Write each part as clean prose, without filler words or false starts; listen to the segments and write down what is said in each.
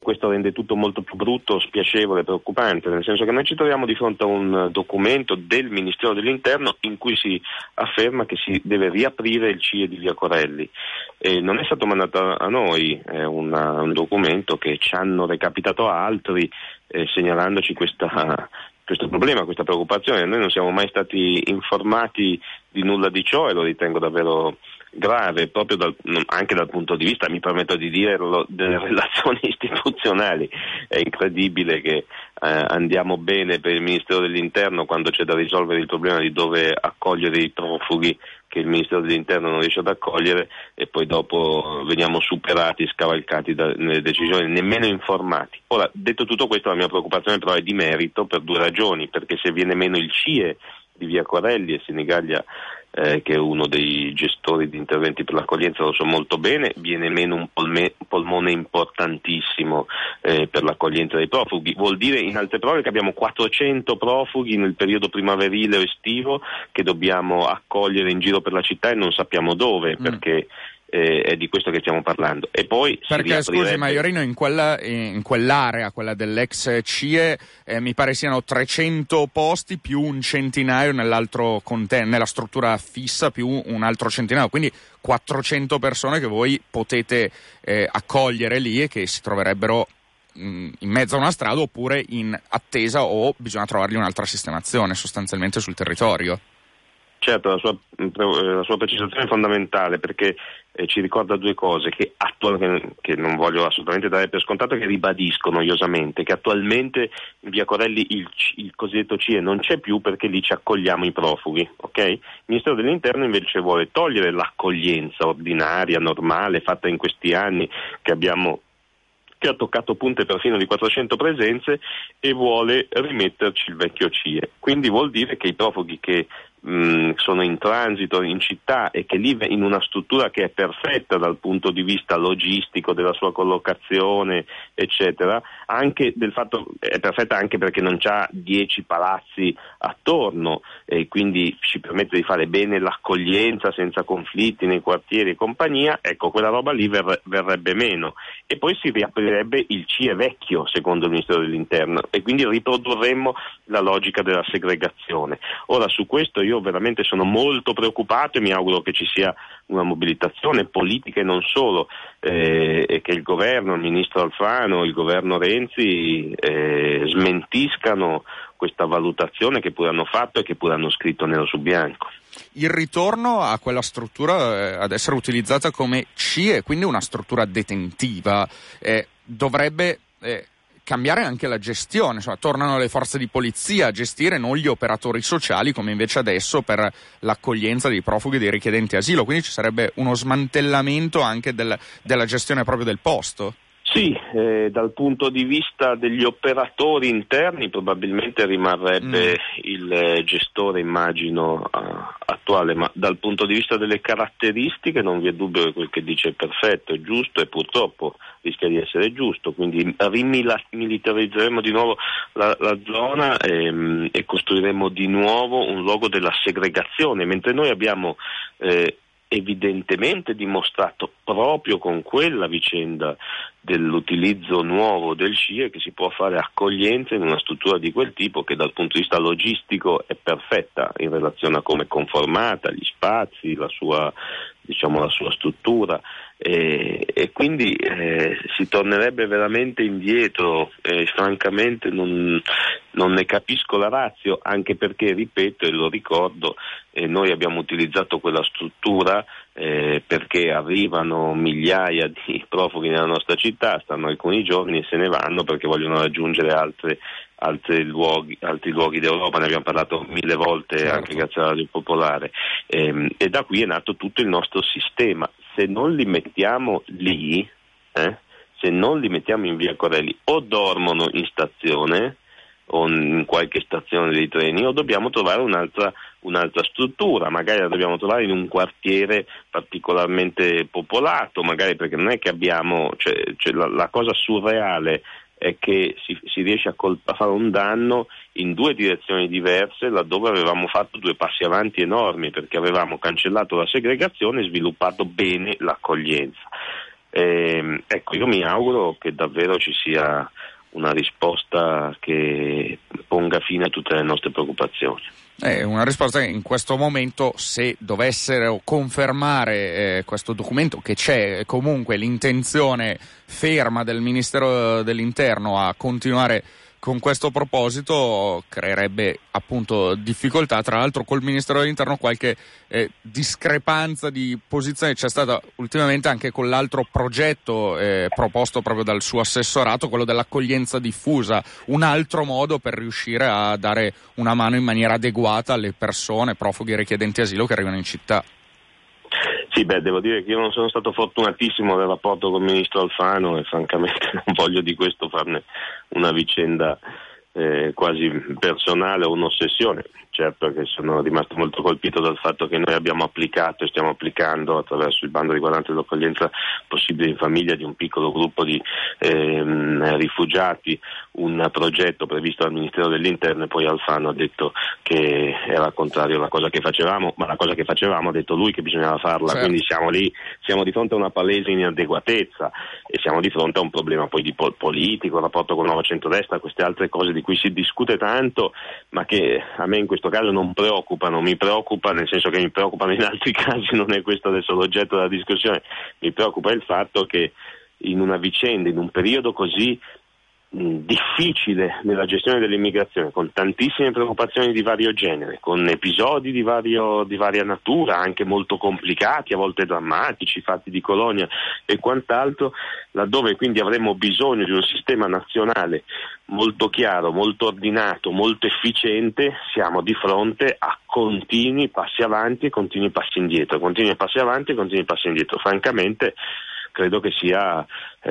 questo rende tutto molto più brutto, spiacevole, preoccupante, nel senso che noi ci troviamo di fronte a un documento del Ministero dell'Interno in cui si afferma che si deve riaprire il CIE di Via Corelli. Non è stato mandato a noi, è un documento che ci hanno recapitato altri, segnalandoci questo problema, questa preoccupazione. Noi non siamo mai stati informati di nulla di ciò e lo ritengo davvero grave, proprio anche dal punto di vista, mi permetto di dirlo, delle relazioni istituzionali. È incredibile che andiamo bene per il Ministero dell'Interno quando c'è da risolvere il problema di dove accogliere i profughi che il Ministero dell'Interno non riesce ad accogliere, e poi dopo veniamo superati, scavalcati nelle decisioni, nemmeno informati. Ora, detto tutto questo, la mia preoccupazione però è di merito per due ragioni: perché se viene meno il CIE di Via Corelli, e Sinigaglia che è uno dei gestori di interventi per l'accoglienza lo so molto bene, viene meno un polmone importantissimo per l'accoglienza dei profughi. Vuol dire, in altre parole, che abbiamo 400 profughi nel periodo primaverile o estivo che dobbiamo accogliere in giro per la città e non sappiamo dove, perché è di questo che stiamo parlando. E poi perché scusi Maiorino, in quell'area, quella dell'ex CIE, mi pare siano 300 posti più un centinaio nell'altro nella struttura fissa più un altro centinaio, quindi 400 persone che voi potete accogliere lì e che si troverebbero in mezzo a una strada oppure in attesa, o bisogna trovargli un'altra sistemazione sostanzialmente sul territorio. Certo, la sua precisazione è fondamentale, perché ci ricorda due cose che non voglio assolutamente dare per scontato, che ribadisco noiosamente, che attualmente in Via Corelli il cosiddetto CIE non c'è più, perché lì ci accogliamo i profughi, ok? Il Ministero dell'Interno invece vuole togliere l'accoglienza ordinaria, normale, fatta in questi anni, che ha toccato punte perfino di 400 presenze, e vuole rimetterci il vecchio CIE. Quindi vuol dire che i profughi che sono in transito in città e che lì in una struttura che è perfetta dal punto di vista logistico, della sua collocazione, eccetera, anche del fatto è perfetta anche perché non c'ha 10 palazzi attorno e quindi ci permette di fare bene l'accoglienza senza conflitti nei quartieri e compagnia, ecco, quella roba lì verrebbe meno, e poi si riaprirebbe il CIE vecchio secondo il Ministero dell'Interno e quindi riprodurremmo la logica della segregazione. Ora, su questo io veramente sono molto preoccupato e mi auguro che ci sia una mobilitazione politica e non solo, e che il governo, il ministro Alfano, il governo Renzi smentiscano questa valutazione che pure hanno fatto e che pure hanno scritto nero su bianco. Il ritorno a quella struttura ad essere utilizzata come CIE, quindi una struttura detentiva, dovrebbe cambiare anche la gestione, insomma, tornano le forze di polizia a gestire, non gli operatori sociali come invece adesso per l'accoglienza dei profughi e dei richiedenti asilo, quindi ci sarebbe uno smantellamento anche della gestione proprio del posto. Sì, dal punto di vista degli operatori interni probabilmente rimarrebbe il gestore, immagino, attuale, ma dal punto di vista delle caratteristiche non vi è dubbio che quel che dice è perfetto, è giusto e purtroppo rischia di essere giusto, quindi rimilitarizzeremo di nuovo la zona e costruiremo di nuovo un luogo della segregazione, mentre noi abbiamo evidentemente dimostrato proprio con quella vicenda dell'utilizzo nuovo del CIE che si può fare accoglienza in una struttura di quel tipo che dal punto di vista logistico è perfetta in relazione a come è conformata, gli spazi, la sua struttura e quindi si tornerebbe veramente indietro, francamente non ne capisco la ratio, anche perché, ripeto e lo ricordo, noi abbiamo utilizzato quella struttura perché arrivano migliaia di profughi nella nostra città, stanno alcuni giorni e se ne vanno perché vogliono raggiungere altri luoghi d'Europa, ne abbiamo parlato 1000 volte, certo, anche grazie alla Radio Popolare, e da qui è nato tutto il nostro sistema. Se non li mettiamo lì, se non li mettiamo in Via Corelli, o dormono in stazione o in qualche stazione dei treni, o dobbiamo trovare un'altra struttura, magari la dobbiamo trovare in un quartiere particolarmente popolato, magari, perché non è che abbiamo, la cosa surreale è che si riesce a fare un danno in due direzioni diverse, laddove avevamo fatto due passi avanti enormi, perché avevamo cancellato la segregazione e sviluppato bene l'accoglienza. Ecco, io mi auguro che davvero ci sia una risposta che ponga fine a tutte le nostre preoccupazioni. Una risposta che in questo momento, se dovessero confermare questo documento, che c'è comunque l'intenzione ferma del Ministero dell'Interno a continuare con questo proposito, creerebbe appunto difficoltà. Tra l'altro col Ministero dell'Interno qualche discrepanza di posizione c'è stata ultimamente anche con l'altro progetto proposto proprio dal suo assessorato, quello dell'accoglienza diffusa, un altro modo per riuscire a dare una mano in maniera adeguata alle persone, profughi e richiedenti asilo che arrivano in città. Sì, devo dire che io non sono stato fortunatissimo nel rapporto con il ministro Alfano e francamente non voglio di questo farne una vicenda quasi personale o un'ossessione. Certo che sono rimasto molto colpito dal fatto che noi abbiamo applicato e stiamo applicando attraverso il bando riguardante l'accoglienza possibile in famiglia di un piccolo gruppo di rifugiati, un progetto previsto dal Ministero dell'Interno, e poi Alfano ha detto che era contrario alla cosa che facevamo, ma la cosa che facevamo ha detto lui che bisognava farla, certo. Quindi siamo di fronte a una palese inadeguatezza e siamo di fronte a un problema poi di politico, il rapporto con Nuova Centrodestra, queste altre cose di cui si discute tanto, ma che a me in questo caso non preoccupano. Mi preoccupa, nel senso che mi preoccupano in altri casi, non è questo adesso l'oggetto della discussione, mi preoccupa il fatto che in una vicenda, in un periodo così difficile nella gestione dell'immigrazione, con tantissime preoccupazioni di vario genere, con episodi di varia natura, anche molto complicati, a volte drammatici, fatti di Colonia e quant'altro, laddove quindi avremmo bisogno di un sistema nazionale molto chiaro, molto ordinato, molto efficiente, siamo di fronte a continui passi avanti e continui passi indietro, continui passi avanti e continui passi indietro. Francamente credo che sia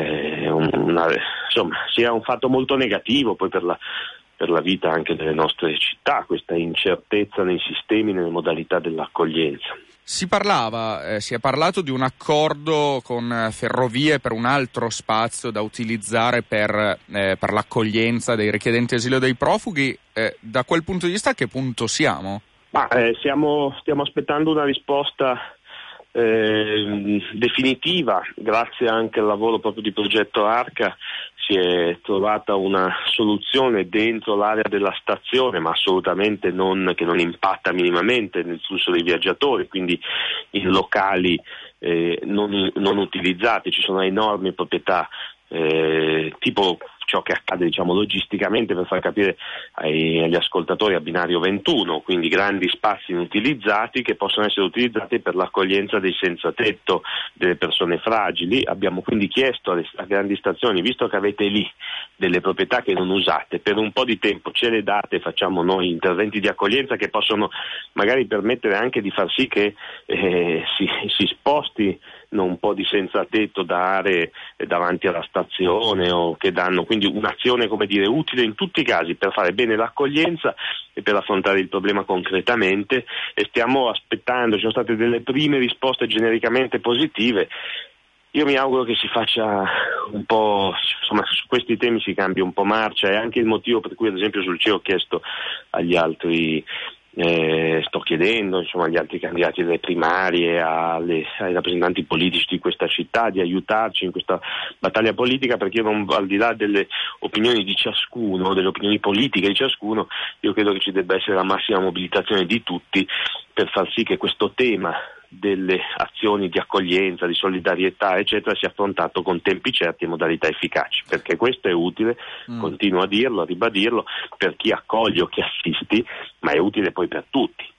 sia un fatto molto negativo poi per la vita anche delle nostre città, questa incertezza nei sistemi, nelle modalità dell'accoglienza. Si è parlato di un accordo con Ferrovie per un altro spazio da utilizzare per l'accoglienza dei richiedenti asilo e dei profughi. Da quel punto di vista a che punto siamo? Stiamo aspettando una risposta definitiva. Grazie anche al lavoro proprio di progetto Arca si è trovata una soluzione dentro l'area della stazione, ma assolutamente che non impatta minimamente nel flusso dei viaggiatori, quindi in locali non utilizzati. Ci sono enormi proprietà tipo ciò che accade logisticamente, per far capire agli ascoltatori, a binario 21, quindi grandi spazi inutilizzati che possono essere utilizzati per l'accoglienza dei senza tetto, delle persone fragili. Abbiamo quindi chiesto alle grandi stazioni, visto che avete lì delle proprietà che non usate, per un po' di tempo ce le date, facciamo noi interventi di accoglienza che possono magari permettere anche di far sì che si sposti un po' di senza tetto da aree davanti alla stazione, o che danno quindi un'azione utile in tutti i casi per fare bene l'accoglienza e per affrontare il problema concretamente, e stiamo aspettando. Ci sono state delle prime risposte genericamente positive. Io mi auguro che si faccia un po', su questi temi si cambia un po' marcia, è anche il motivo per cui ad esempio sul CIE ho chiesto agli altri sto chiedendo agli altri candidati delle primarie, ai rappresentanti politici di questa città di aiutarci in questa battaglia politica, perché al di là delle opinioni di ciascuno, delle opinioni politiche di ciascuno, io credo che ci debba essere la massima mobilitazione di tutti per far sì che questo tema delle azioni di accoglienza, di solidarietà eccetera sia affrontato con tempi certi e modalità efficaci, perché questo è utile, continuo a dirlo, a ribadirlo, per chi accoglie o chi assisti, ma è utile poi per tutti.